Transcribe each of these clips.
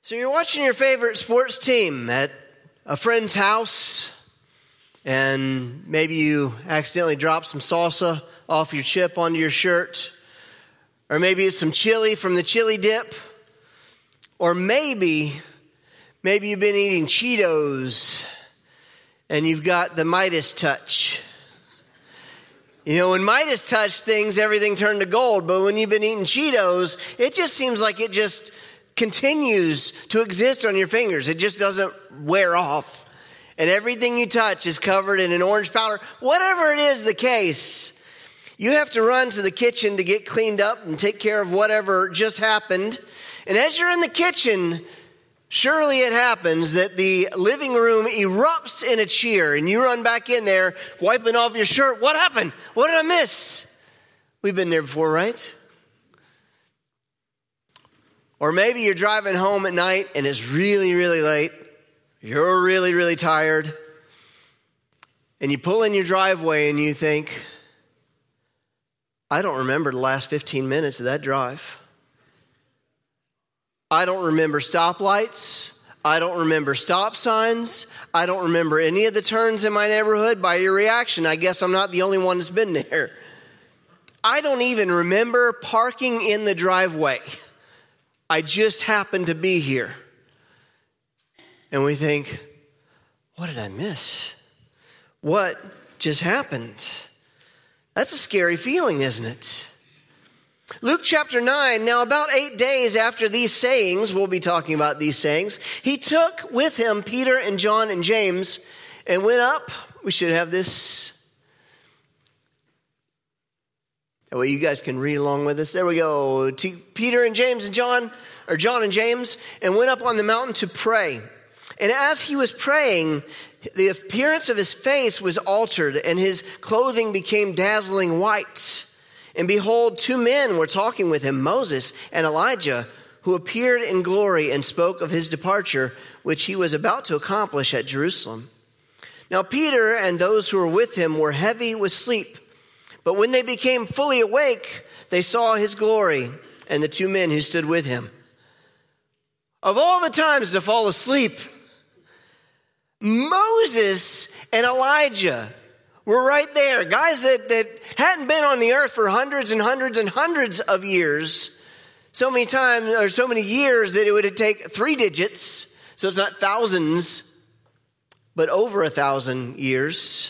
So you're watching your favorite sports team at a friend's house, and maybe you accidentally drop some salsa off your chip onto your shirt, or maybe it's some chili from the chili dip, or maybe you've been eating Cheetos and you've got the Midas touch. You know, when Midas touched things, everything turned to gold, but when you've been eating Cheetos, it just seems like it just continues to exist on your fingers. It just doesn't wear off. And everything you touch is covered in an orange powder. Whatever it is the case, you have to run to the kitchen to get cleaned up and take care of whatever just happened. And as you're in the kitchen, surely it happens that the living room erupts in a cheer and you run back in there, wiping off your shirt. What happened? What did I miss? We've been there before, right? Or maybe you're driving home at night and it's really, really late. You're really, really tired. And you pull in your driveway and you think, I don't remember the last 15 minutes of that drive. I don't remember stoplights. I don't remember stop signs. I don't remember any of the turns in my neighborhood. By your reaction, I guess I'm not the only one that's been there. I don't even remember parking in the driveway. I just happened to be here. And we think, what did I miss? What just happened? That's a scary feeling, isn't it? Luke chapter 9, now about 8 days after these sayings, we'll be talking about these sayings, he took with him Peter and John and James and went up. We should have this. That way you guys can read along with us. There we go. Peter and James and John, or John and James, and went up on the mountain to pray. And as he was praying, the appearance of his face was altered, and his clothing became dazzling white. And behold, two men were talking with him, Moses and Elijah, who appeared in glory and spoke of his departure, which he was about to accomplish at Jerusalem. Now Peter and those who were with him were heavy with sleep. But when they became fully awake, they saw his glory and the two men who stood with him. Of all the times to fall asleep, Moses and Elijah were right there. Guys that hadn't been on the earth for hundreds and hundreds and hundreds of years. So many times, or so many years that it would take 3 digits. So it's not thousands, but over 1,000 years.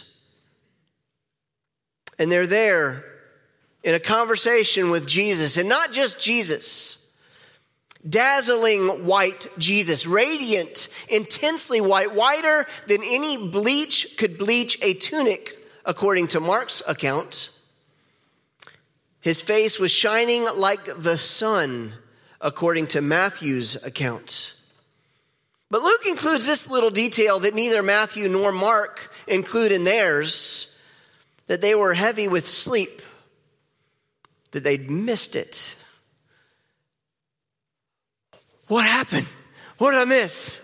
And they're there in a conversation with Jesus. And not just Jesus. Dazzling white Jesus. Radiant, intensely white. Whiter than any bleach could bleach a tunic, according to Mark's account. His face was shining like the sun, according to Matthew's account. But Luke includes this little detail that neither Matthew nor Mark include in theirs, that they were heavy with sleep, that they'd missed it. What happened? What did I miss?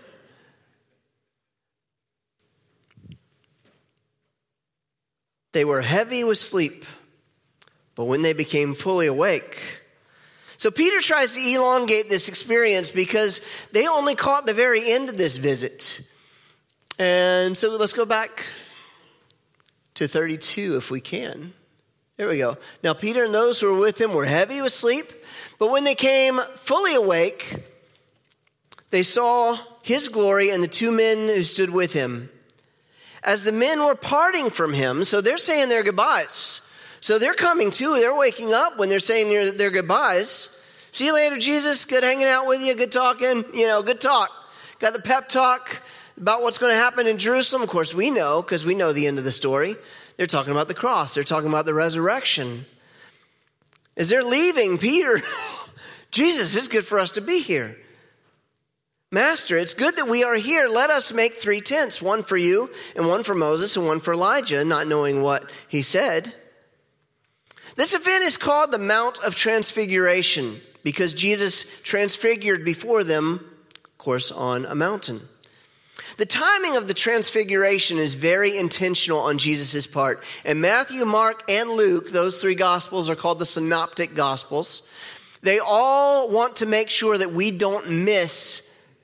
They were heavy with sleep, but when they became fully awake. So Peter tries to elongate this experience because they only caught the very end of this visit. And so let's go back to 32 if we can. There we go. Now Peter and those who were with him were heavy with sleep, but when they came fully awake, they saw his glory and the two men who stood with him. As the men were parting from him, so they're saying their goodbyes. So they're coming to, they're waking up when they're saying their goodbyes. See you later, Jesus. Good hanging out with you. Good talking. Good talk. Got the pep talk about what's going to happen in Jerusalem. Of course, we know, because we know the end of the story. They're talking about the cross. They're talking about the resurrection. As they're leaving, Peter, Jesus, it's good for us to be here. Master, it's good that we are here. Let us make 3 tents, one for you and one for Moses and one for Elijah, not knowing what he said. This event is called the Mount of Transfiguration because Jesus transfigured before them, of course, on a mountain. The timing of the transfiguration is very intentional on Jesus' part. And Matthew, Mark, and Luke, those 3 gospels are called the synoptic gospels. They all want to make sure that we don't miss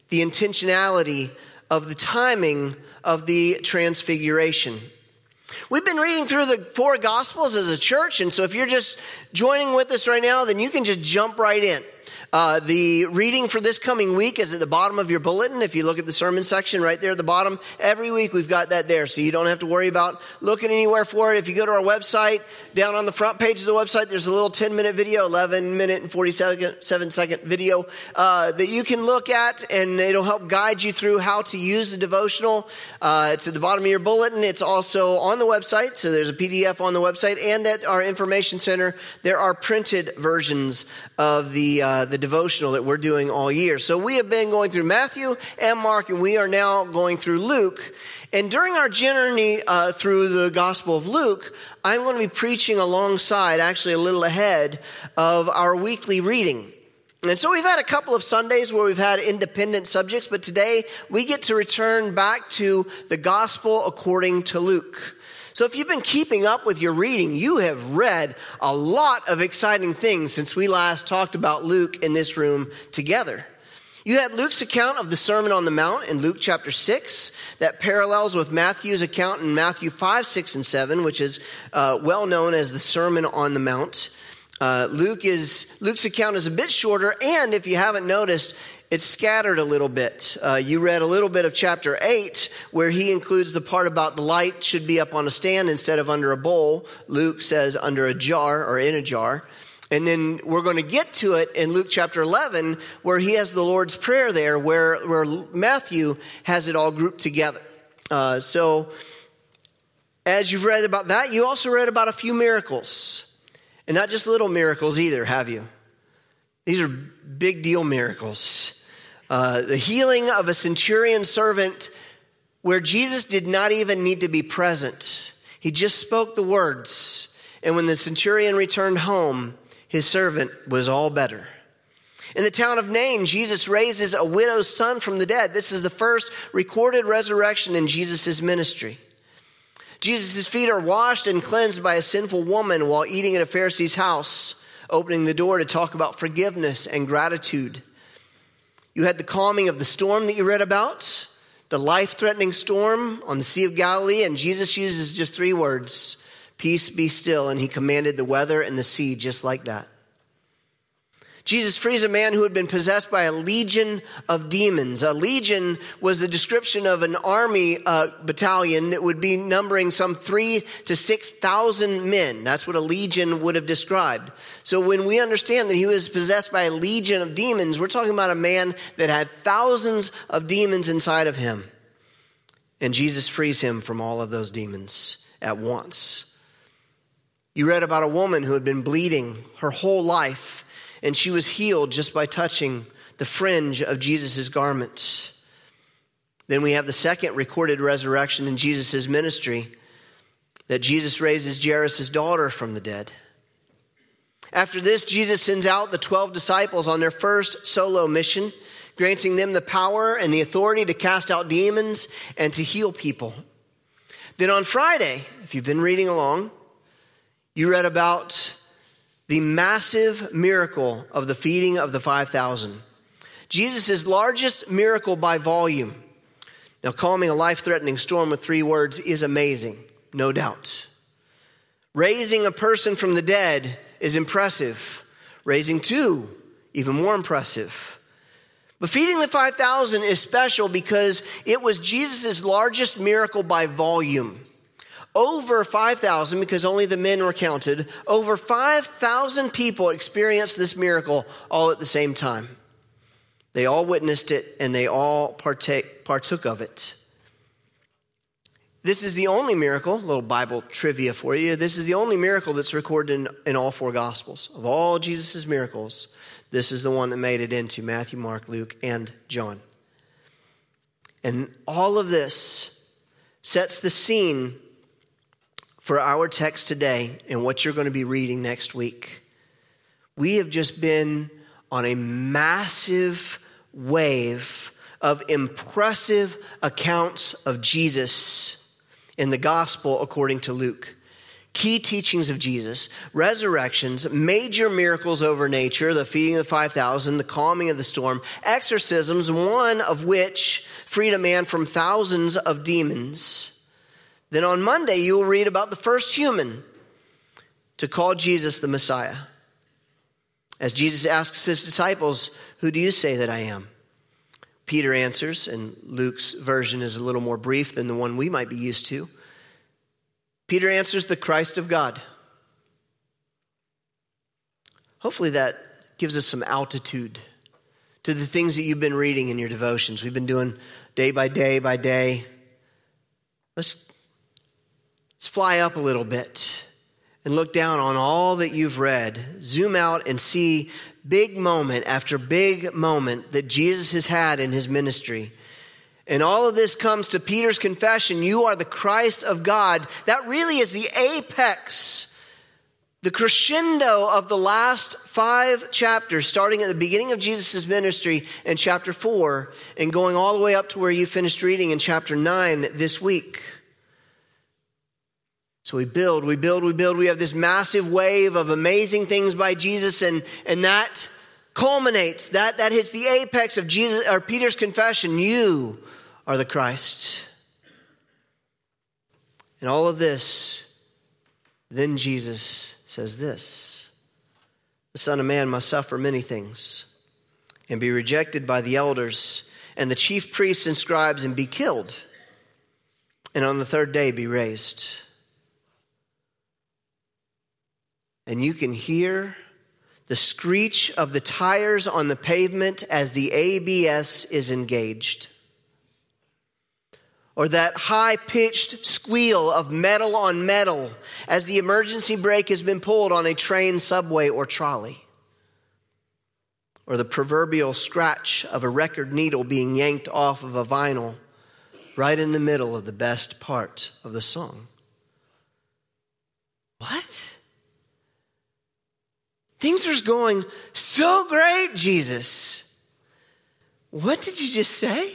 the intentionality of the timing of the transfiguration. We've been reading through the 4 Gospels as a church, and so if you're just joining with us right now, then you can just jump right in. The reading for this coming week is at the bottom of your bulletin. If you look at the sermon section right there at the bottom, every week we've got that there, so you don't have to worry about looking anywhere for it. If you go to our website, down on the front page of the website, there's a little 10-minute video, 11-minute and 47-second video that you can look at, and it'll help guide you through how to use the devotional. It's at the bottom of your bulletin. It's also on the website, so there's a PDF on the website, and at our information center, there are printed versions of the devotional that we're doing all year. So we have been going through Matthew and Mark, and we are now going through Luke. And during our journey through the Gospel of Luke, I'm going to be preaching alongside, actually a little ahead, of our weekly reading. And so we've had a couple of Sundays where we've had independent subjects, but today we get to return back to the Gospel according to Luke. So if you've been keeping up with your reading, you have read a lot of exciting things since we last talked about Luke in this room together. You had Luke's account of the Sermon on the Mount in Luke chapter 6 that parallels with Matthew's account in Matthew 5, 6, and 7, which is well known as the Sermon on the Mount. Luke's account is a bit shorter, and if you haven't noticed, it's scattered a little bit. You read a little bit of chapter 8 where he includes the part about the light should be up on a stand instead of under a bowl. Luke says under a jar or in a jar. And then we're going to get to it in Luke chapter 11 where he has the Lord's Prayer there where Matthew has it all grouped together. So as you've read about that, you also read about a few miracles. And not just little miracles either, have you? These are big deal miracles. The healing of a centurion servant where Jesus did not even need to be present. He just spoke the words. And when the centurion returned home, his servant was all better. In the town of Nain, Jesus raises a widow's son from the dead. This is the first recorded resurrection in Jesus' ministry. Jesus' feet are washed and cleansed by a sinful woman while eating at a Pharisee's house, opening the door to talk about forgiveness and gratitude. You had the calming of the storm that you read about, the life-threatening storm on the Sea of Galilee, and Jesus uses just 3 words, peace be still, and he commanded the weather and the sea just like that. Jesus frees a man who had been possessed by a legion of demons. A legion was the description of an army battalion that would be numbering some 3,000 to 6,000 men. That's what a legion would have described. So when we understand that he was possessed by a legion of demons, we're talking about a man that had thousands of demons inside of him. And Jesus frees him from all of those demons at once. You read about a woman who had been bleeding her whole life, and she was healed just by touching the fringe of Jesus' garments. Then we have the second recorded resurrection in Jesus' ministry, that Jesus raises Jairus' daughter from the dead. After this, Jesus sends out the 12 disciples on their first solo mission, granting them the power and the authority to cast out demons and to heal people. Then on Friday, if you've been reading along, you read about the massive miracle of the feeding of the 5,000. Jesus' largest miracle by volume. Now, calming a life-threatening storm with 3 words is amazing, no doubt. Raising a person from the dead is impressive. Raising 2, even more impressive. But feeding the 5,000 is special because it was Jesus' largest miracle by volume. Over 5,000, because only the men were counted, over 5,000 people experienced this miracle all at the same time. They all witnessed it and they all partook of it. This is the only miracle, a little Bible trivia for you. This is the only miracle that's recorded in all 4 Gospels. Of all Jesus' miracles, this is the one that made it into Matthew, Mark, Luke, and John. And all of this sets the scene for our text today and what you're going to be reading next week. We have just been on a massive wave of impressive accounts of Jesus in the gospel according to Luke. key teachings of Jesus, resurrections, major miracles over nature, the feeding of the 5,000, the calming of the storm, exorcisms, one of which freed a man from thousands of demons. Then on Monday, you will read about the first human to call Jesus the Messiah. As Jesus asks his disciples, "Who do you say that I am?" Peter answers, and Luke's version is a little more brief than the one we might be used to. Peter answers, "The Christ of God." Hopefully that gives us some altitude to the things that you've been reading in your devotions. We've been doing day by day by day. Let's fly up a little bit and look down on all that you've read. Zoom out and see big moment after big moment that Jesus has had in his ministry. And all of this comes to Peter's confession, "You are the Christ of God." That really is the apex, the crescendo of the last 5 chapters, starting at the beginning of Jesus' ministry in chapter 4 and going all the way up to where you finished reading in chapter 9 this week. So we build. We have this massive wave of amazing things by Jesus, and that culminates. That hits the apex of Jesus or Peter's confession. You are the Christ. And all of this, then Jesus says this: the Son of Man must suffer many things and be rejected by the elders and the chief priests and scribes and be killed, and on the third day be raised. And you can hear the screech of the tires on the pavement as the ABS is engaged, or that high-pitched squeal of metal on metal as the emergency brake has been pulled on a train, subway, or trolley, or the proverbial scratch of a record needle being yanked off of a vinyl right in the middle of the best part of the song. What? Things are going so great, Jesus. What did you just say?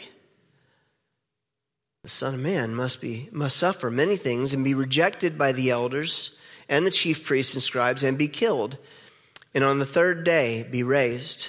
The Son of Man must suffer many things and be rejected by the elders and the chief priests and scribes and be killed, and on the third day be raised.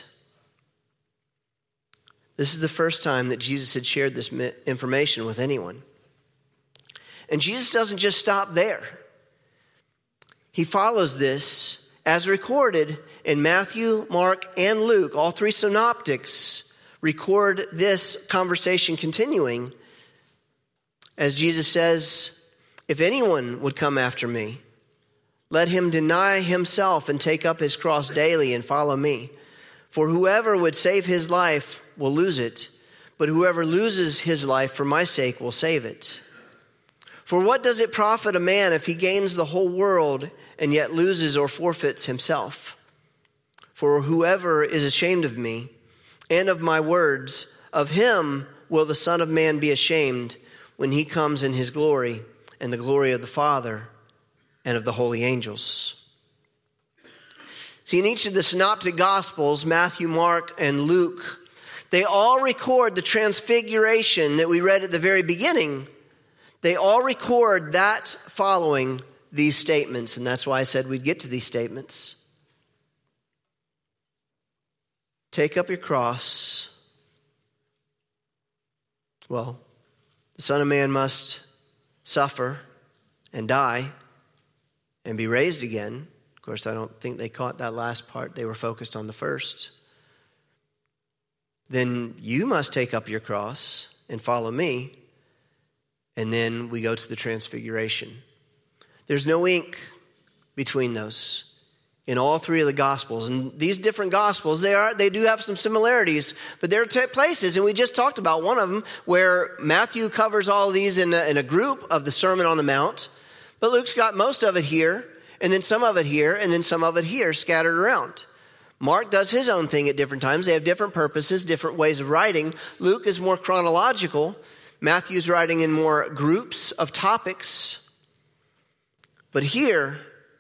This is the first time that Jesus had shared this information with anyone. And Jesus doesn't just stop there. He follows this as recorded in Matthew, Mark, and Luke. All 3 synoptics record this conversation continuing as Jesus says, "If anyone would come after me, let him deny himself and take up his cross daily and follow me. For whoever would save his life will lose it, but whoever loses his life for my sake will save it. For what does it profit a man if he gains the whole world and yet loses or forfeits himself? For whoever is ashamed of me and of my words, of him will the Son of Man be ashamed when he comes in his glory and the glory of the Father and of the holy angels." See, in each of the synoptic gospels, Matthew, Mark, and Luke, they all record the transfiguration that we read at the very beginning. They all record that following these statements, and that's why I said we'd get to these statements. Take up your cross. Well, the Son of Man must suffer and die and be raised again. Of course, I don't think they caught that last part. They were focused on the first. Then you must take up your cross and follow me. And then we go to the transfiguration. There's no ink between those in all 3 of the Gospels. And these different Gospels, they do have some similarities, but there are places, and we just talked about one of them, where Matthew covers all of these in a group of the Sermon on the Mount, but Luke's got most of it here, and then some of it here, and then some of it here scattered around. Mark does his own thing at different times. They have different purposes, different ways of writing. Luke is more chronological. Matthew's writing in more groups of topics. But here,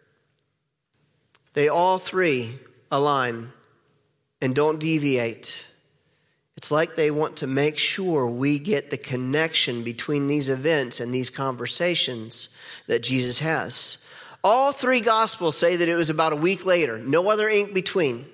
they all 3 align and don't deviate. It's like they want to make sure we get the connection between these events and these conversations that Jesus has. All three Gospels say that it was about a week later. No other ink between.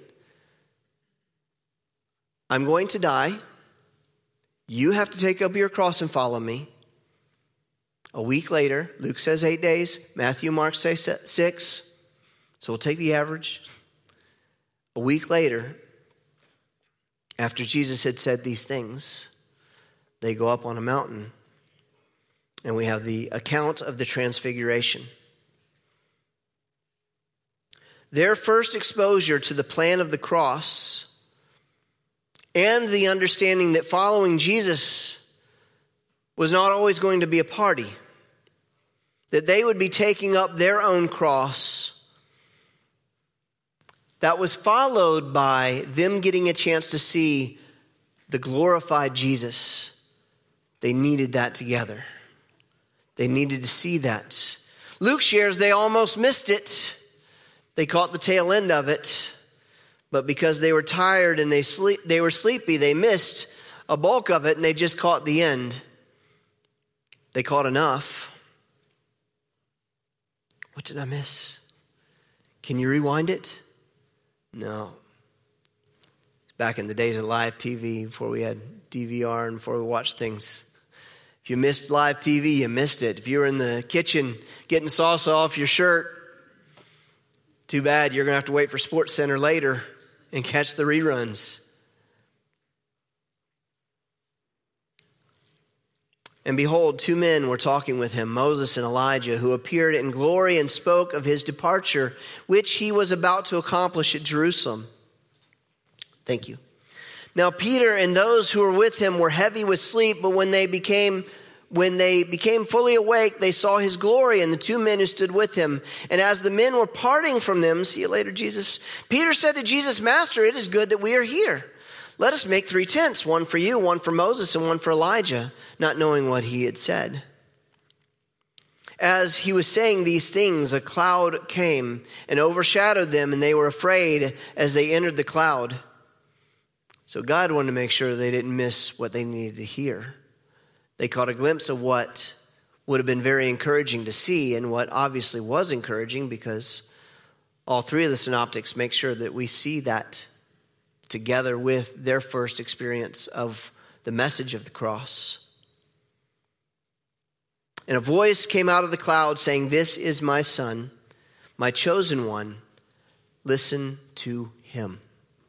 I'm going to die. You have to take up your cross and follow me. A week later, Luke says 8 days. Matthew, Mark say 6. So we'll take the average. A week later, after Jesus had said these things, they go up on a mountain. And we have the account of the transfiguration. Their first exposure to the plan of the cross and the understanding that following Jesus was not always going to be a party, that they would be taking up their own cross, that was followed by them getting a chance to see the glorified Jesus. They needed that together. They needed to see that. Luke shares they almost missed it. They caught the tail end of it. But because they were tired and they were sleepy, they missed a bulk of it and they just caught the end. They caught enough. What did I miss? Can you rewind it? No. Back in the days of live TV, before we had DVR and before we watched things. If you missed live TV, you missed it. If you were in the kitchen getting sauce off your shirt, too bad, you're going to have to wait for Sports Center later and catch the reruns. And behold, 2 men were talking with him, Moses and Elijah, who appeared in glory and spoke of his departure, which he was about to accomplish at Jerusalem. Thank you. Now Peter and those who were with him were heavy with sleep, but when they became fully awake, they saw his glory and the 2 men who stood with him. And as the men were parting from them, see you later, Jesus, Peter said to Jesus, Master, it is good that we are here. Let us make 3 tents, one for you, one for Moses, and one for Elijah, not knowing what he had said. As he was saying these things, a cloud came and overshadowed them, and they were afraid as they entered the cloud. So God wanted to make sure they didn't miss what they needed to hear. They caught a glimpse of what would have been very encouraging to see and what obviously was encouraging, because all 3 of the synoptics make sure that we see that together with their first experience of the message of the cross. And a voice came out of the cloud saying, This is my son, my chosen one. Listen to him.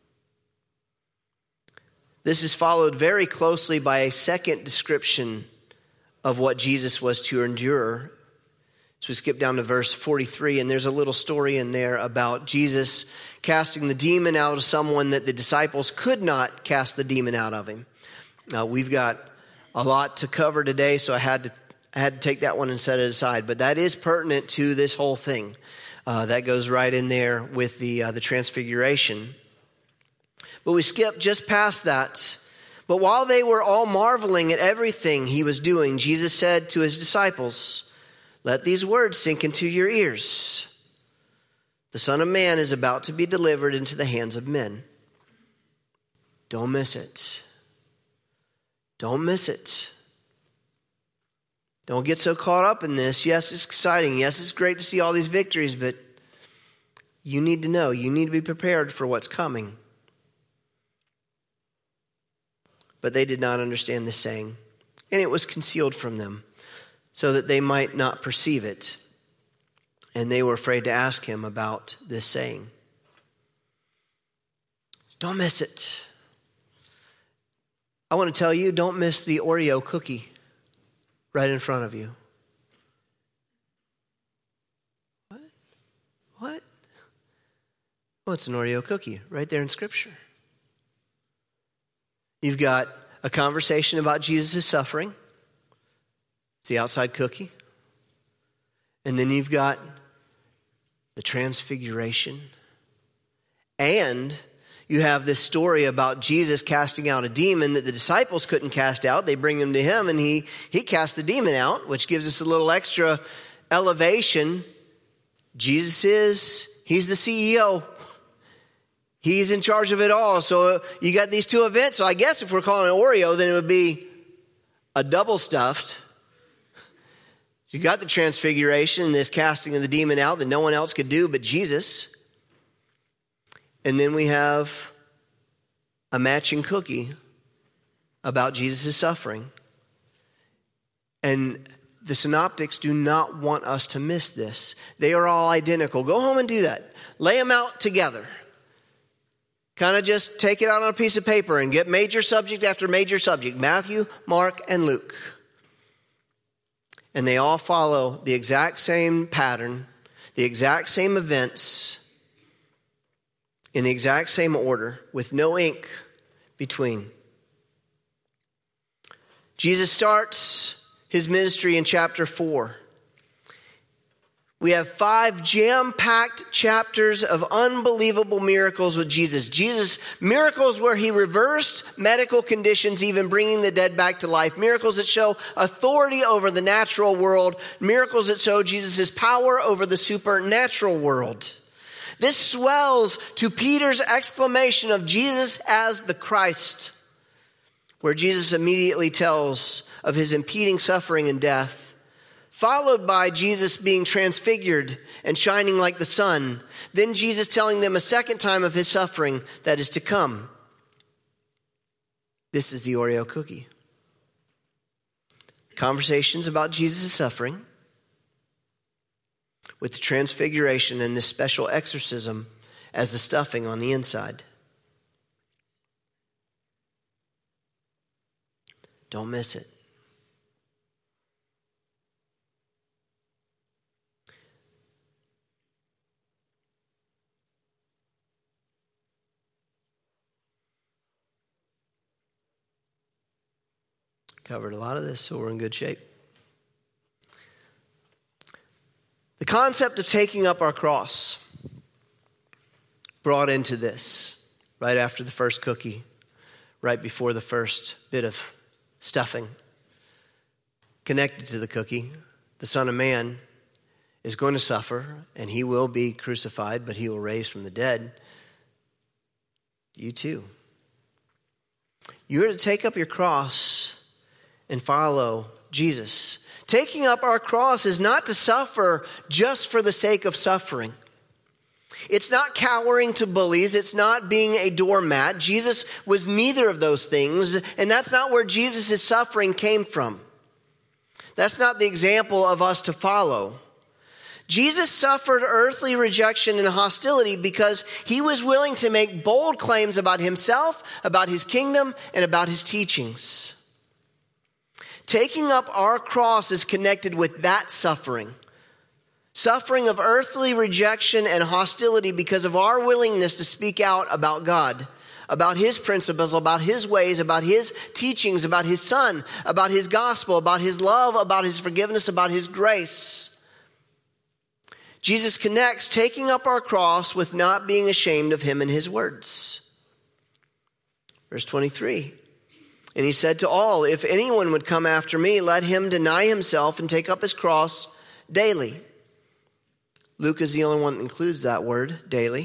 This is followed very closely by a second description of what Jesus was to endure. So we skip down to verse 43, and there's a little story in there about Jesus casting the demon out of someone that the disciples could not cast the demon out of him. Now, we've got a lot to cover today, so I had to take that one and set it aside. But that is pertinent to this whole thing. That goes right in there with the transfiguration. But we skip just past that. But while they were all marveling at everything he was doing, Jesus said to his disciples, Let these words sink into your ears. The Son of Man is about to be delivered into the hands of men. Don't miss it. Don't miss it. Don't get so caught up in this. Yes, it's exciting. Yes, it's great to see all these victories, but you need to know. You need to be prepared for what's coming. But they did not understand this saying, and it was concealed from them, so that they might not perceive it. And they were afraid to ask him about this saying. Don't miss it. I want to tell you, don't miss the Oreo cookie right in front of you. What? Well, it's an Oreo cookie right there in Scripture. You've got a conversation about Jesus' suffering. It's the outside cookie. And then you've got the transfiguration. And you have this story about Jesus casting out a demon that the disciples couldn't cast out. They bring him to him and he cast the demon out, which gives us a little extra elevation. He's the CEO. He's in charge of it all. So you got these 2 events. So I guess if we're calling it Oreo, then it would be a double stuffed. You got the transfiguration, this casting of the demon out that no one else could do but Jesus. And then we have a matching cookie about Jesus' suffering. And the synoptics do not want us to miss this. They are all identical. Go home and do that. Lay them out together. Kind of just take it out on a piece of paper and get major subject after major subject. Matthew, Mark, and Luke. And they all follow the exact same pattern, the exact same events, in the exact same order, with no ink between. Jesus starts his ministry in chapter 4. We have 5 jam-packed chapters of unbelievable miracles with Jesus. Jesus, miracles where he reversed medical conditions, even bringing the dead back to life. Miracles that show authority over the natural world. Miracles that show Jesus' power over the supernatural world. This swells to Peter's exclamation of Jesus as the Christ, where Jesus immediately tells of his impending suffering and death, followed by Jesus being transfigured and shining like the sun. Then Jesus telling them a second time of his suffering that is to come. This is the Oreo cookie. Conversations about Jesus' suffering with the transfiguration and this special exorcism as the stuffing on the inside. Don't miss it. Covered a lot of this, so we're in good shape. The concept of taking up our cross brought into this right after the first cookie, right before the first bit of stuffing. Connected to the cookie, the Son of Man is going to suffer, and he will be crucified, but he will rise from the dead. You too. You are to take up your cross and follow Jesus. Taking up our cross is not to suffer just for the sake of suffering. It's not cowering to bullies. It's not being a doormat. Jesus was neither of those things, and that's not where Jesus' suffering came from. That's not the example of us to follow. Jesus suffered earthly rejection and hostility because he was willing to make bold claims about himself, about his kingdom, and about his teachings. Taking up our cross is connected with that suffering. Suffering of earthly rejection and hostility because of our willingness to speak out about God, about his principles, about his ways, about his teachings, about his Son, about his gospel, about his love, about his forgiveness, about his grace. Jesus connects taking up our cross with not being ashamed of him and his words. Verse 23. And he said to all, if anyone would come after me, let him deny himself and take up his cross daily. Luke is the only one that includes that word, daily.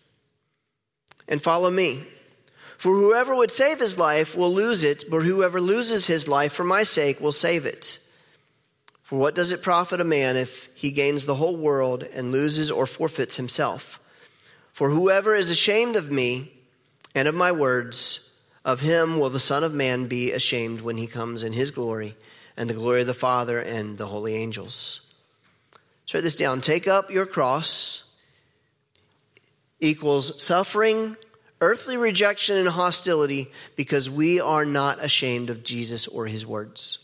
And follow me. For whoever would save his life will lose it, but whoever loses his life for my sake will save it. For what does it profit a man if he gains the whole world and loses or forfeits himself? For whoever is ashamed of me and of my words, of him will the Son of Man be ashamed when he comes in his glory and the glory of the Father and the holy angels. Let's write this down. Take up your cross equals suffering, earthly rejection, and hostility because we are not ashamed of Jesus or his words.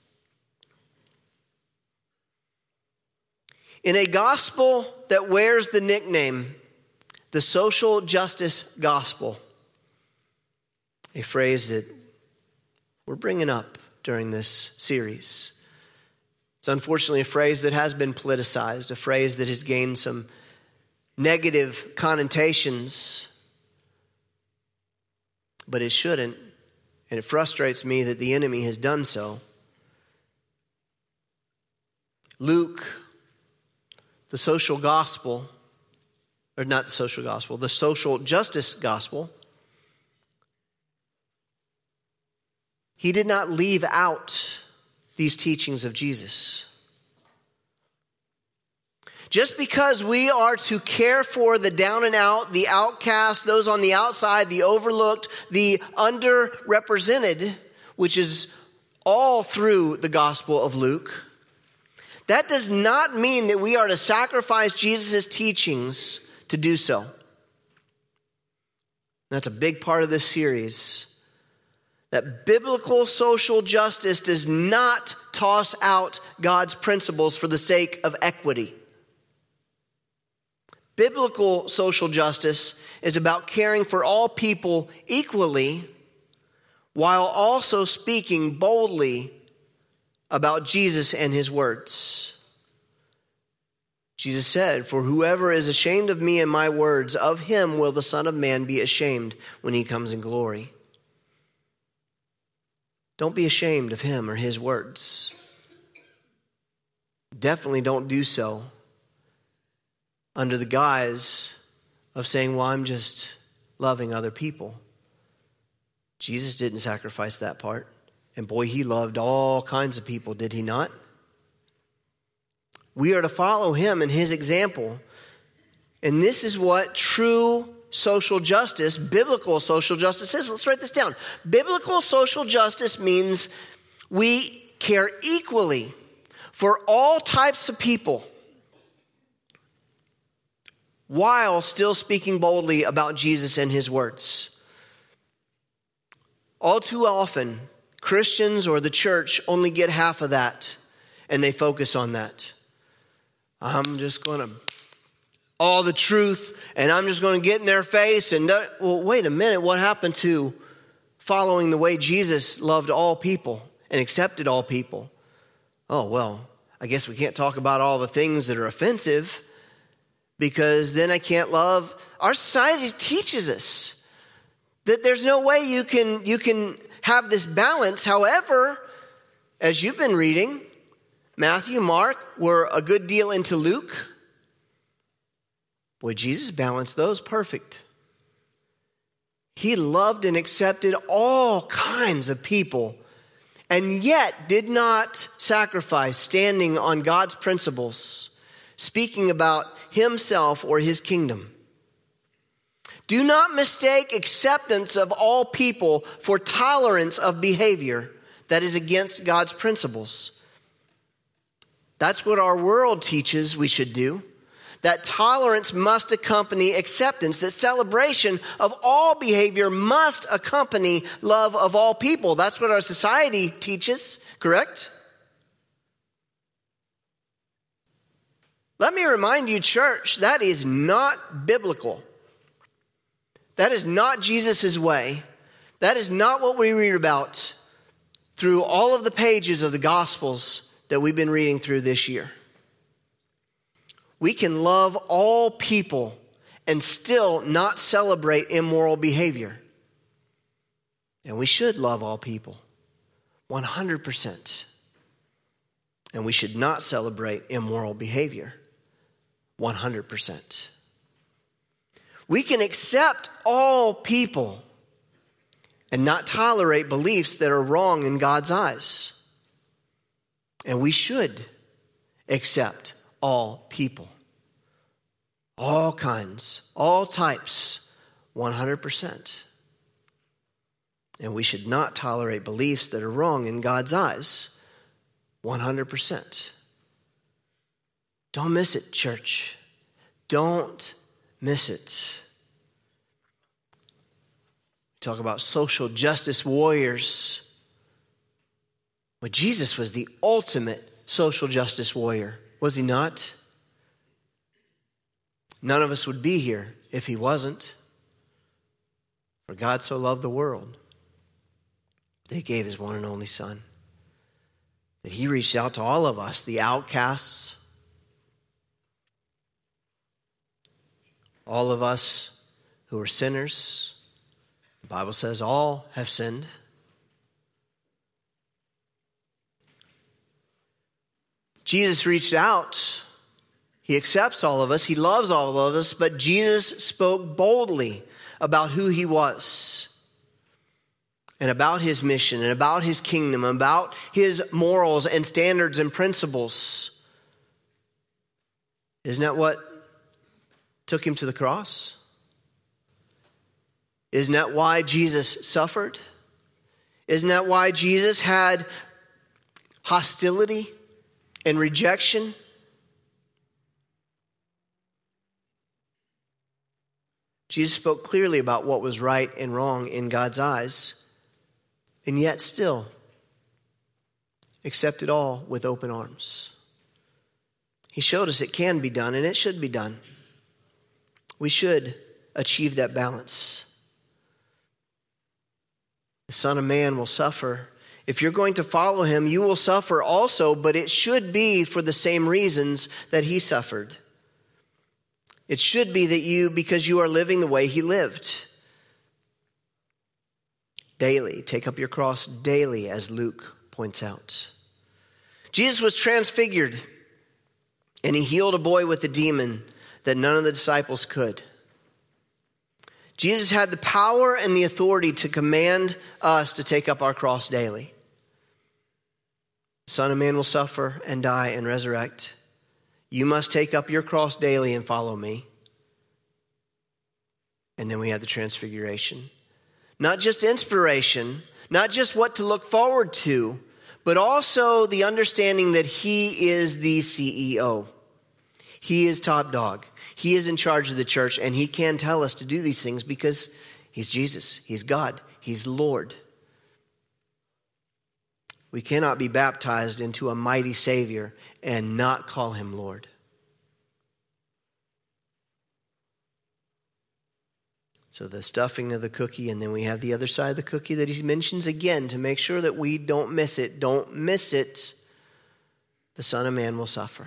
In a gospel that wears the nickname, the social justice gospel, a phrase that we're bringing up during this series. It's unfortunately a phrase that has been politicized, a phrase that has gained some negative connotations, but it shouldn't, and it frustrates me that the enemy has done so. Luke, the social gospel, or not the social gospel, the social justice gospel, he did not leave out these teachings of Jesus. Just because we are to care for the down and out, the outcast, those on the outside, the overlooked, the underrepresented, which is all through the Gospel of Luke, that does not mean that we are to sacrifice Jesus' teachings to do so. That's a big part of this series. That biblical social justice does not toss out God's principles for the sake of equity. Biblical social justice is about caring for all people equally while also speaking boldly about Jesus and his words. Jesus said, "For whoever is ashamed of me and my words, of him will the Son of Man be ashamed when he comes in glory." Don't be ashamed of him or his words. Definitely don't do so under the guise of saying, well, I'm just loving other people. Jesus didn't sacrifice that part. And boy, he loved all kinds of people, did he not? We are to follow him and his example. And this is what true social justice, biblical social justice is. Let's write this down. Biblical social justice means we care equally for all types of people while still speaking boldly about Jesus and his words. All too often, Christians or the church only get half of that, and they focus on that. I'm just going to all the truth, and I'm just going to get in their face. And well, wait a minute, what happened to following the way Jesus loved all people and accepted all people? Oh, well, I guess we can't talk about all the things that are offensive, because then I can't love. Our society teaches us that there's no way you can have this balance. However, as you've been reading, Matthew, Mark were a good deal into Luke. Boy, Jesus balanced those perfect. He loved and accepted all kinds of people, and yet did not sacrifice standing on God's principles, speaking about himself or his kingdom. Do not mistake acceptance of all people for tolerance of behavior that is against God's principles. That's what our world teaches we should do. That tolerance must accompany acceptance. That celebration of all behavior must accompany love of all people. That's what our society teaches, correct? Let me remind you, church, that is not biblical. That is not Jesus' way. That is not what we read about through all of the pages of the Gospels that we've been reading through this year. We can love all people and still not celebrate immoral behavior. And we should love all people 100%. And we should not celebrate immoral behavior 100%. We can accept all people and not tolerate beliefs that are wrong in God's eyes. And we should accept all people. All kinds, all types, 100%. And we should not tolerate beliefs that are wrong in God's eyes, 100%. Don't miss it, church. Don't miss it. Talk about social justice warriors. Well, Jesus was the ultimate social justice warrior, was he not? None of us would be here if he wasn't. For God so loved the world that he gave his one and only Son. That he reached out to all of us, the outcasts, all of us who are sinners. The Bible says all have sinned. Jesus reached out. He accepts all of us. He loves all of us. But Jesus spoke boldly about who he was and about his mission and about his kingdom, about his morals and standards and principles. Isn't that what took him to the cross? Isn't that why Jesus suffered? Isn't that why Jesus had hostility and rejection? Jesus spoke clearly about what was right and wrong in God's eyes, and yet still accepted all with open arms. He showed us it can be done, and it should be done. We should achieve that balance. The Son of Man will suffer. If you're going to follow him, you will suffer also, but it should be for the same reasons that he suffered. It should be that because you are living the way he lived. Daily, take up your cross daily, as Luke points out. Jesus was transfigured, and he healed a boy with a demon that none of the disciples could. Jesus had the power and the authority to command us to take up our cross daily. The Son of Man will suffer and die and resurrect. You must take up your cross daily and follow me. And then we have the transfiguration. Not just inspiration, not just what to look forward to, but also the understanding that he is the CEO. He is top dog. He is in charge of the church, and he can tell us to do these things because he's Jesus. He's God. He's Lord. We cannot be baptized into a mighty Savior and not call him Lord. So the stuffing of the cookie, and then we have the other side of the cookie that he mentions again to make sure that we don't miss it. Don't miss it. The Son of Man will suffer.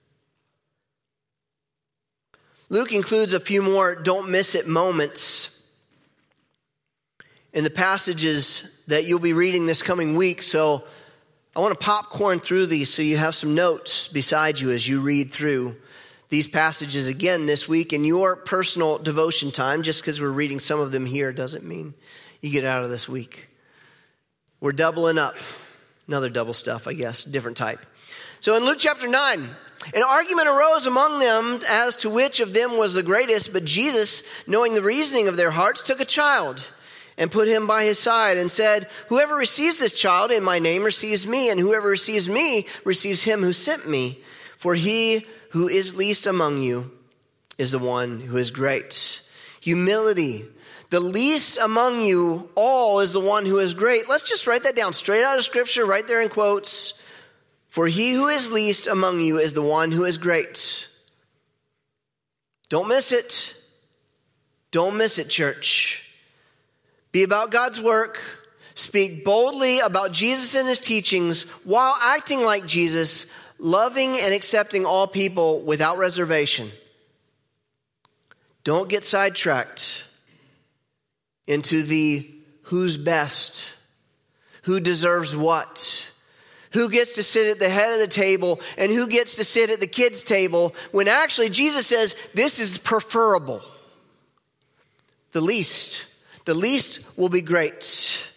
Luke includes a few more don't miss it moments in the passages that you'll be reading this coming week. So I want to popcorn through these so you have some notes beside you as you read through these passages again this week in your personal devotion time. Just because we're reading some of them here doesn't mean you get out of this week. We're doubling up. Another double stuff, I guess, different type. So in Luke chapter 9, an argument arose among them as to which of them was the greatest, but Jesus, knowing the reasoning of their hearts, took a child and put him by his side and said, whoever receives this child in my name receives me, and whoever receives me receives him who sent me. For he who is least among you is the one who is great. Humility. The least among you all is the one who is great. Let's just write that down straight out of Scripture, right there in quotes. For he who is least among you is the one who is great. Don't miss it. Don't miss it, church. Be about God's work. Speak boldly about Jesus and his teachings while acting like Jesus, loving and accepting all people without reservation. Don't get sidetracked into the who's best, who deserves what, who gets to sit at the head of the table and who gets to sit at the kids' table, when actually Jesus says this is preferable. The least will be great.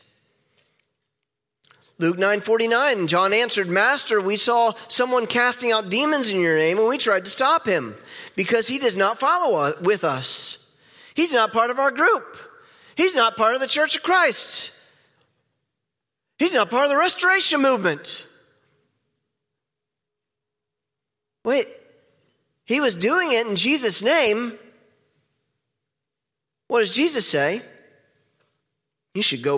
Luke 9:49, John answered, Master, we saw someone casting out demons in your name, and we tried to stop him because he does not follow with us. He's not part of our group. He's not part of the Church of Christ. He's not part of the restoration movement. Wait, he was doing it in Jesus' name. What does Jesus say? You should go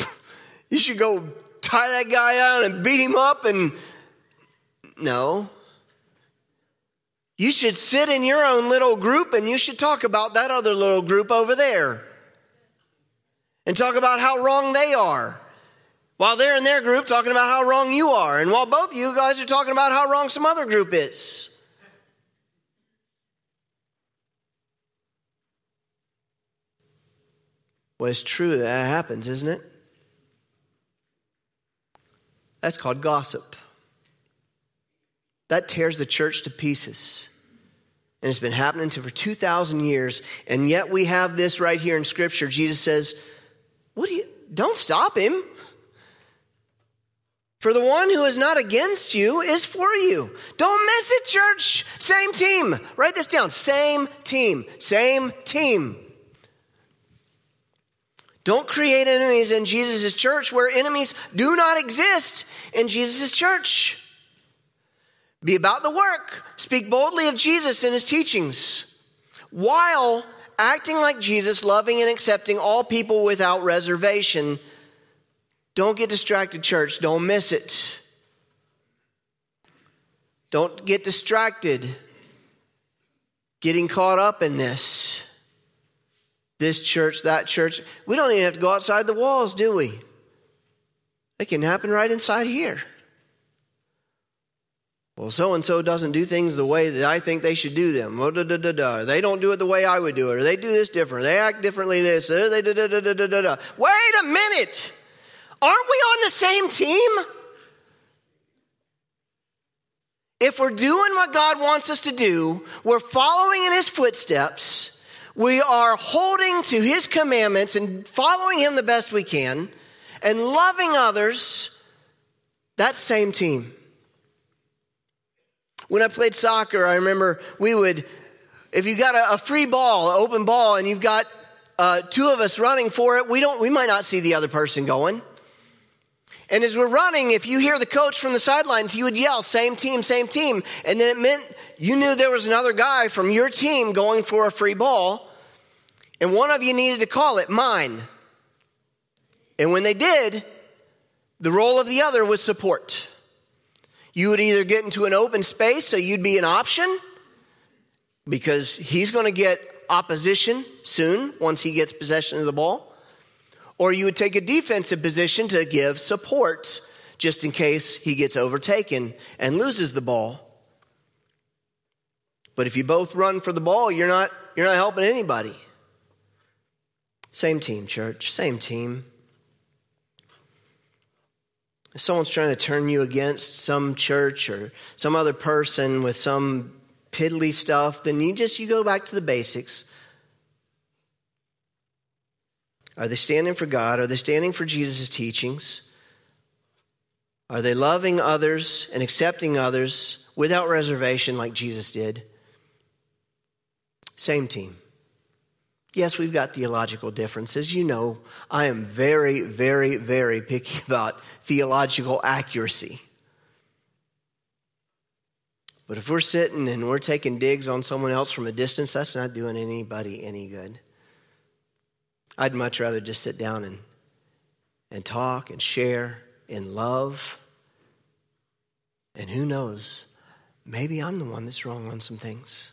tie that guy down and beat him up no. You should sit in your own little group and you should talk about that other little group over there. And talk about how wrong they are. While they're in their group talking about how wrong you are. And while both of you guys are talking about how wrong some other group is. Well, it's true that happens, isn't it? That's called gossip. That tears the church to pieces. And it's been happening for 2,000 years. And yet we have this right here in Scripture. Jesus says, don't stop him. For the one who is not against you is for you. Don't miss it, church. Same team. Write this down. Same team. Same team. Don't create enemies in Jesus' church where enemies do not exist in Jesus' church. Be about the work. Speak boldly of Jesus and his teachings, while acting like Jesus, loving and accepting all people without reservation. Don't get distracted, church. Don't miss it. Don't get distracted getting caught up in this. This church, that church. We don't even have to go outside the walls, do we? It can happen right inside here. Well, so-and-so doesn't do things the way that I think they should do them. They don't do it the way I would do it. Or they do this different. They act differently this. Wait a minute. Aren't we on the same team? If we're doing what God wants us to do, we're following in his footsteps, we are holding to his commandments and following him the best we can, and loving others, that's same team. When I played soccer, I remember if you got a free ball, an open ball, and you've got two of us running for it, we might not see the other person going. And as we're running, if you hear the coach from the sidelines, he would yell, same team, same team. And then it meant you knew there was another guy from your team going for a free ball. And one of you needed to call it mine. And when they did, the role of the other was support. You would either get into an open space, so you'd be an option, because he's going to get opposition soon once he gets possession of the ball. Or you would take a defensive position to give support just in case he gets overtaken and loses the ball. But if you both run for the ball, you're not helping anybody. Same team, church. Same team. If someone's trying to turn you against some church or some other person with some piddly stuff, then you go back to the basics. Are they standing for God? Are they standing for Jesus' teachings? Are they loving others and accepting others without reservation like Jesus did? Same team. Yes, we've got theological differences. You know, I am very, very, very picky about theological accuracy. But if we're sitting and we're taking digs on someone else from a distance, that's not doing anybody any good. I'd much rather just sit down and talk and share in love. And who knows, maybe I'm the one that's wrong on some things.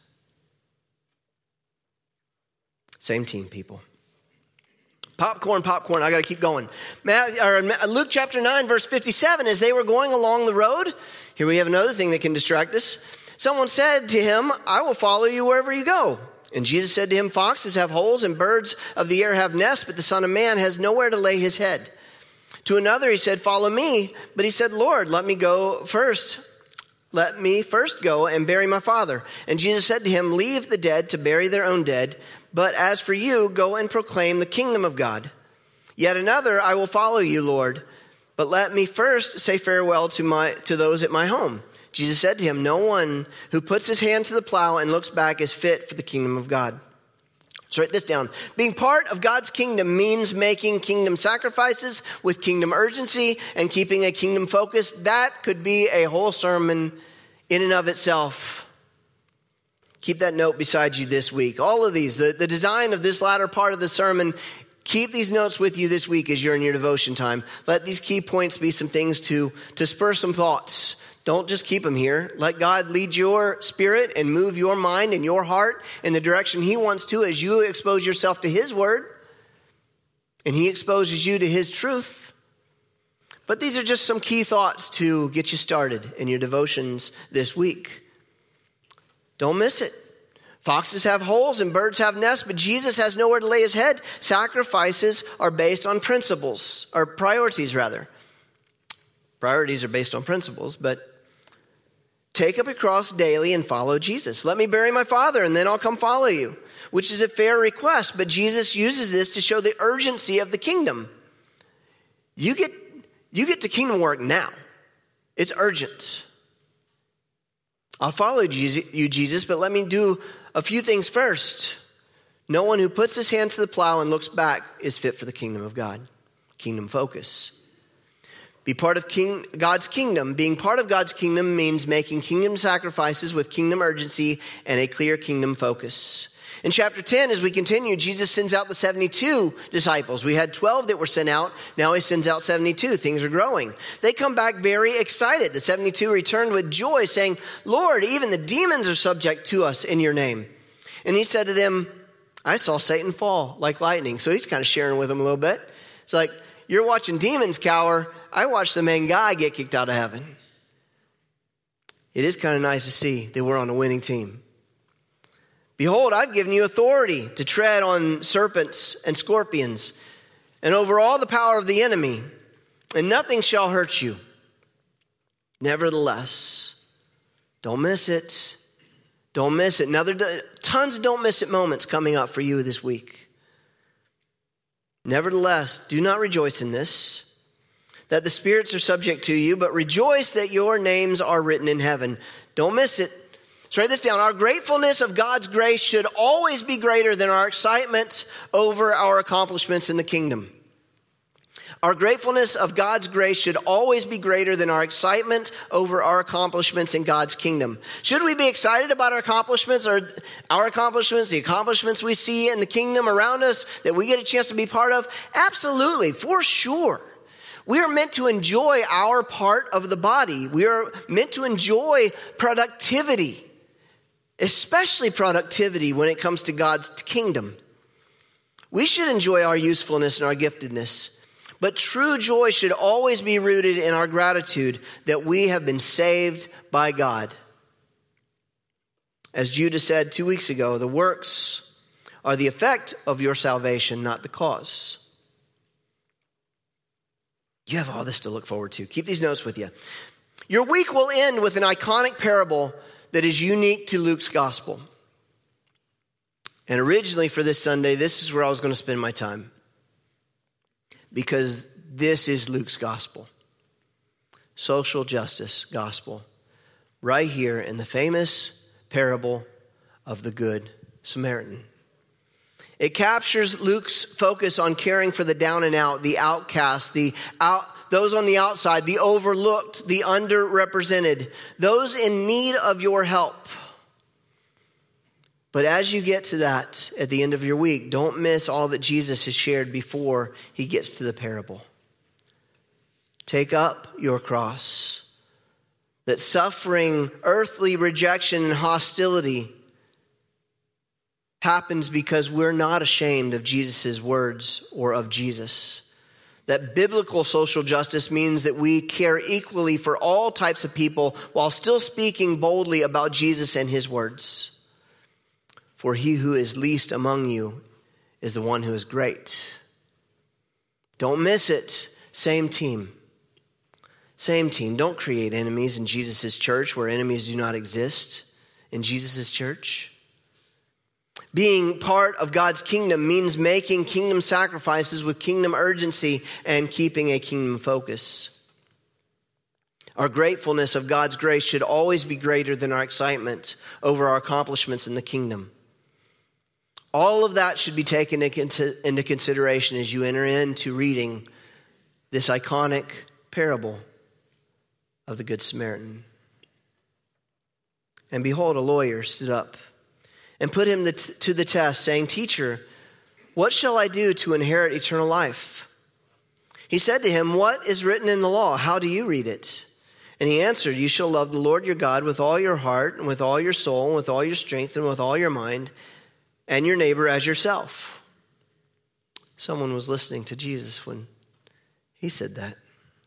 Same team, people. Popcorn. I got to keep going. Luke chapter 9, verse 57, as they were going along the road, here we have another thing that can distract us. Someone said to him, I will follow you wherever you go. And Jesus said to him, foxes have holes and birds of the air have nests, but the Son of Man has nowhere to lay his head. To another he said, follow me. But he said, Lord, let me first go and bury my father. And Jesus said to him, leave the dead to bury their own dead. But as for you, go and proclaim the kingdom of God. Yet another, I will follow you, Lord. But let me first say farewell to those at my home. Jesus said to him, no one who puts his hand to the plow and looks back is fit for the kingdom of God. So write this down. Being part of God's kingdom means making kingdom sacrifices with kingdom urgency and keeping a kingdom focus. That could be a whole sermon in and of itself. Keep that note beside you this week. All of these, the design of this latter part of the sermon, keep these notes with you this week as you're in your devotion time. Let these key points be some things to spur some thoughts. Don't just keep them here. Let God lead your spirit and move your mind and your heart in the direction he wants to as you expose yourself to his word and he exposes you to his truth. But these are just some key thoughts to get you started in your devotions this week. Don't miss it. Foxes have holes and birds have nests, but Jesus has nowhere to lay his head. Sacrifices are based on principles, or priorities rather. Priorities are based on principles, but take up your cross daily and follow Jesus. Let me bury my father and then I'll come follow you, which is a fair request. But Jesus uses this to show the urgency of the kingdom. You get to kingdom work now. It's urgent. I'll follow you, Jesus, but let me do a few things first. No one who puts his hand to the plow and looks back is fit for the kingdom of God. Kingdom focus. Be part of God's kingdom. Being part of God's kingdom means making kingdom sacrifices with kingdom urgency and a clear kingdom focus. In chapter 10, as we continue, Jesus sends out the 72 disciples. We had 12 that were sent out. Now he sends out 72. Things are growing. They come back very excited. The 72 returned with joy, saying, Lord, even the demons are subject to us in your name. And he said to them, I saw Satan fall like lightning. So he's kind of sharing with them a little bit. It's like, you're watching demons cower. I watched the main guy get kicked out of heaven. It is kind of nice to see that we're on a winning team. Behold, I've given you authority to tread on serpents and scorpions and over all the power of the enemy, and nothing shall hurt you. Nevertheless, don't miss it. Don't miss it. Now, there are tons of don't miss it moments coming up for you this week. Nevertheless, do not rejoice in this, that the spirits are subject to you, but rejoice that your names are written in heaven. Don't miss it. Let's write this down. Our gratefulness of God's grace should always be greater than our excitement over our accomplishments in the kingdom. Our gratefulness of God's grace should always be greater than our excitement over our accomplishments in God's kingdom. Should we be excited about our accomplishments, or our accomplishments, the accomplishments we see in the kingdom around us that we get a chance to be part of? Absolutely, for sure. We are meant to enjoy our part of the body. We are meant to enjoy productivity, especially productivity when it comes to God's kingdom. We should enjoy our usefulness and our giftedness, but true joy should always be rooted in our gratitude that we have been saved by God. As Judah said 2 weeks ago, the works are the effect of your salvation, not the cause. You have all this to look forward to. Keep these notes with you. Your week will end with an iconic parable that is unique to Luke's gospel. And originally for this Sunday, this is where I was going to spend my time, because this is Luke's gospel. Social justice gospel. Right here in the famous parable of the Good Samaritan. It captures Luke's focus on caring for the down and out, the outcast, those on the outside, the overlooked, the underrepresented, those in need of your help. But as you get to that at the end of your week, don't miss all that Jesus has shared before he gets to the parable. Take up your cross. That suffering, earthly rejection, and hostility happens because we're not ashamed of Jesus' words or of Jesus. That biblical social justice means that we care equally for all types of people while still speaking boldly about Jesus and his words. For he who is least among you is the one who is great. Don't miss it. Same team. Same team. Don't create enemies in Jesus' church where enemies do not exist in Jesus' church. Being part of God's kingdom means making kingdom sacrifices with kingdom urgency and keeping a kingdom focus. Our gratefulness of God's grace should always be greater than our excitement over our accomplishments in the kingdom. All of that should be taken into consideration as you enter into reading this iconic parable of the Good Samaritan. And behold, a lawyer stood up and put him to the test, saying, Teacher, what shall I do to inherit eternal life? He said to him, What is written in the law? How do you read it? And he answered, You shall love the Lord your God with all your heart, and with all your soul, and with all your strength, and with all your mind, and your neighbor as yourself. Someone was listening to Jesus when he said that.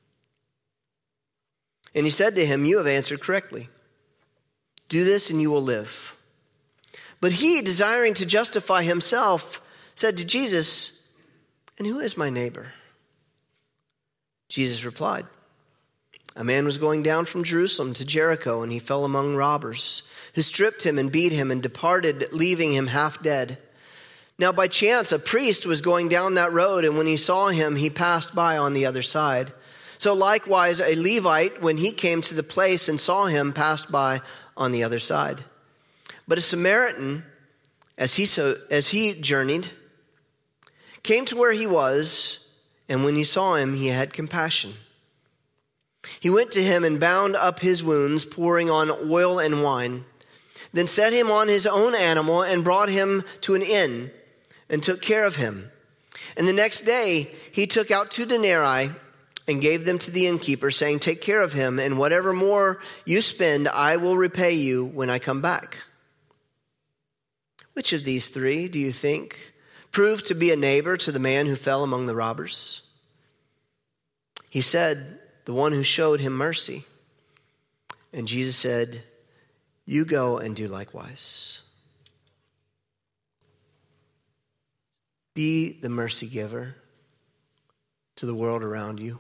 And he said to him, You have answered correctly. Do this and you will live. But he, desiring to justify himself, said to Jesus, And who is my neighbor? Jesus replied, A man was going down from Jerusalem to Jericho, and he fell among robbers, who stripped him and beat him and departed, leaving him half dead. Now by chance a priest was going down that road, and when he saw him, he passed by on the other side. So likewise, a Levite, when he came to the place and saw him, passed by on the other side. But a Samaritan, as he journeyed, came to where he was, and when he saw him, he had compassion. He went to him and bound up his wounds, pouring on oil and wine, then set him on his own animal and brought him to an inn and took care of him. And the next day he took out 2 denarii and gave them to the innkeeper, saying, "Take care of him, and whatever more you spend, I will repay you when I come back." Which of these 3, do you think, proved to be a neighbor to the man who fell among the robbers? He said, "The one who showed him mercy." And Jesus said, "You go and do likewise." Be the mercy giver to the world around you.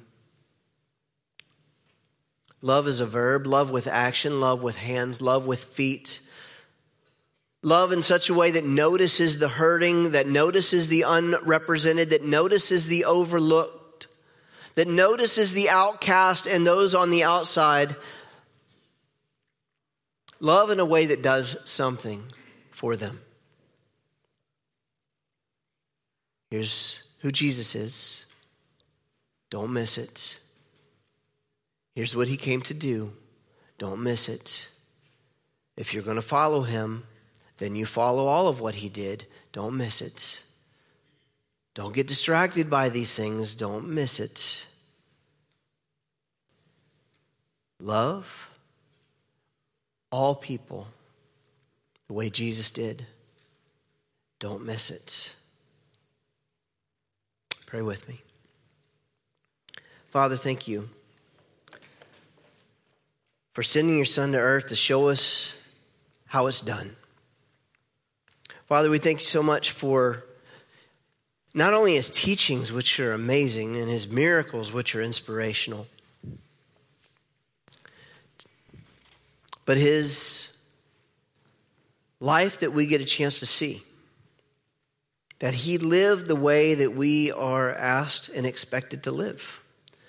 Love is a verb. Love with action. Love with hands. Love with feet. Love in such a way that notices the hurting, that notices the unrepresented, that notices the overlooked, that notices the outcast and those on the outside. Love in a way that does something for them. Here's who Jesus is. Don't miss it. Here's what he came to do. Don't miss it. If you're going to follow him, then you follow all of what he did. Don't miss it. Don't get distracted by these things. Don't miss it. Love all people the way Jesus did. Don't miss it. Pray with me. Father, thank you for sending your Son to earth to show us how it's done. Father, we thank you so much for not only his teachings, which are amazing, and his miracles, which are inspirational, but his life that we get a chance to see. That he lived the way that we are asked and expected to live.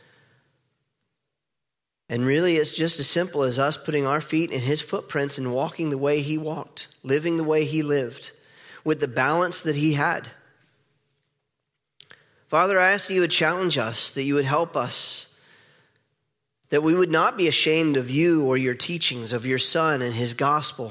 And really, it's just as simple as us putting our feet in his footprints and walking the way he walked, living the way he lived, with the balance that he had. Father, I ask that you would challenge us, that you would help us, that we would not be ashamed of you or your teachings, of your Son and his gospel.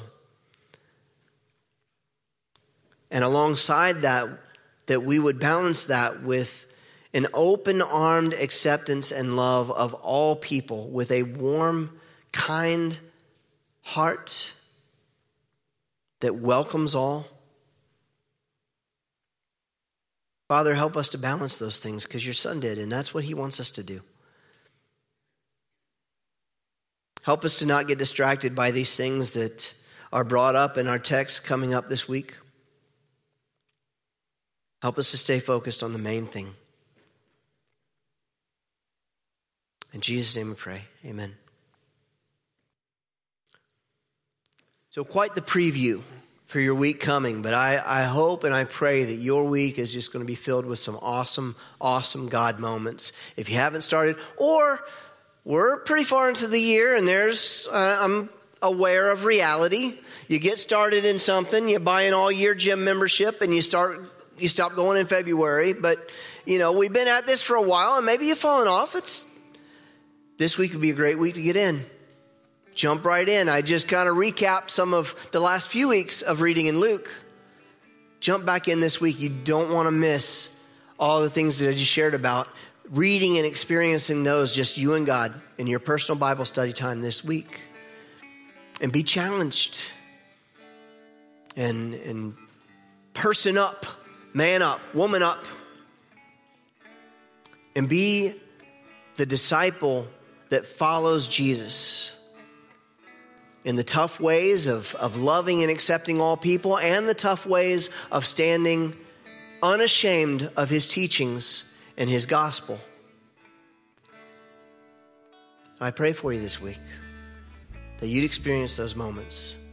And alongside that, that we would balance that with an open-armed acceptance and love of all people, with a warm, kind heart that welcomes all. Father, help us to balance those things, because your Son did, and that's what he wants us to do. Help us to not get distracted by these things that are brought up in our text coming up this week. Help us to stay focused on the main thing. In Jesus' name we pray. Amen. So quite the preview for your week coming, but I hope and I pray that your week is just going to be filled with some awesome, awesome God moments. If you haven't started, or we're pretty far into the year and I'm aware of reality. You get started in something, you buy an all-year gym membership and you stop going in February, but we've been at this for a while and maybe you've fallen off. This week would be a great week to get in. Jump right in. I just kind of recapped some of the last few weeks of reading in Luke. Jump back in this week. You don't want to miss all the things that I just shared about. Reading and experiencing those, just you and God, in your personal Bible study time this week. And be challenged. And person up, man up, woman up. And be the disciple that follows Jesus in the tough ways of loving and accepting all people, and the tough ways of standing unashamed of his teachings and his gospel. I pray for you this week that you'd experience those moments.